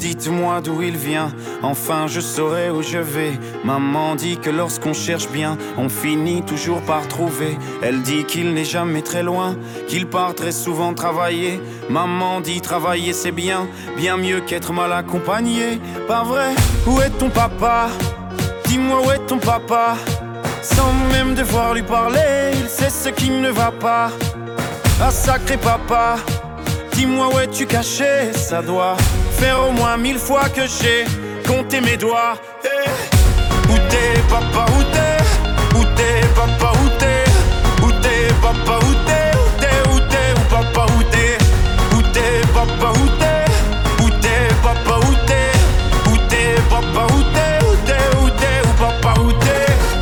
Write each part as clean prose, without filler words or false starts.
Dites-moi d'où il vient, enfin je saurai où je vais. Maman dit que lorsqu'on cherche bien, on finit toujours par trouver. Elle dit qu'il n'est jamais très loin, qu'il part très souvent travailler. Maman dit travailler c'est bien, bien mieux qu'être mal accompagné. Pas vrai? Où est ton papa? Dis-moi où est ton papa? Sans même devoir lui parler, il sait ce qui ne va pas. Ah sacré papa, dis-moi où es-tu caché? Ça doit faire au moins 1000 fois que j'ai compté mes doigts. Hey. Où t'es papa, où t'es? Où t'es papa, où t'es? Où t'es papa, où t'es? Où t'es, où t'es, où papa, où t'es? Où t'es papa, où t'es? Où t'es papa, où t'es? Où t'es papa, où t'es? Où t'es, où t'es, où papa, où t'es?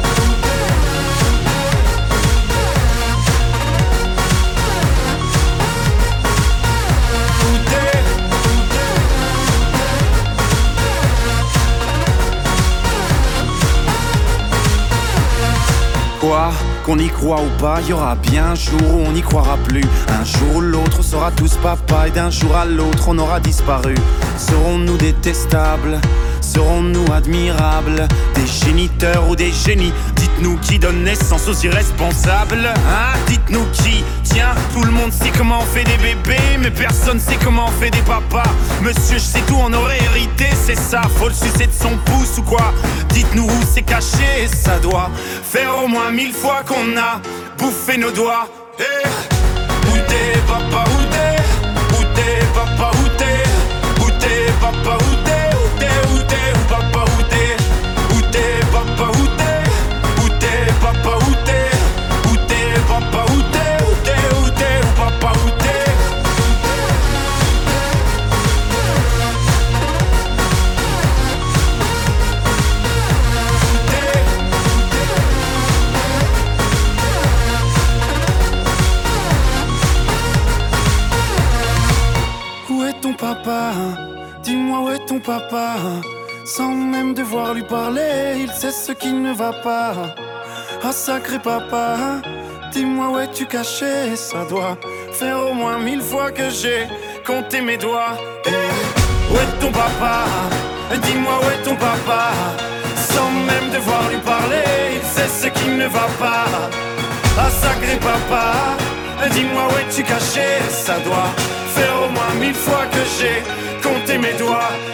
Quoi? Qu'on y croit ou pas, y aura bien un jour où on n'y croira plus. Un jour ou l'autre on sera tous papa, et d'un jour à l'autre on aura disparu. Serons-nous détestables? Serons-nous admirables? Des géniteurs ou des génies? Dites-nous qui donne naissance aux irresponsables, hein? Dites-nous qui? Tiens, tout le monde sait comment on fait des bébés, mais personne sait comment on fait des papas. Monsieur, je sais tout, on aurait hérité, c'est ça. Faut le sucer de son pouce ou quoi? Dites-nous où c'est caché, ça doit faire au moins 1000 fois qu'on a bouffé nos doigts. Hey. Où t'es papa, où t'es? Où t'es papa, où t'es? Où t'es papa, où t'es? Où t'es, où t'es, où papa, où t'es? Où t'es papa, où t'es? Où t'es papa, où t'es? Où t'es papa, où t'es? Où t'es, où t'es, où papa, où t'es? Où est ton papa? Dis-moi où est ton papa? Sans même devoir lui parler, il sait ce qui ne va pas. Ah sacré papa, dis-moi où es-tu caché? Ça doit faire au moins 1000 fois que j'ai compté mes doigts. Hey. Où est ton papa? Dis-moi où est ton papa? Sans même devoir lui parler, il sait ce qui ne va pas. Ah sacré papa, dis-moi où es-tu caché? Ça doit faire au moins 1000 fois que j'ai compté mes doigts.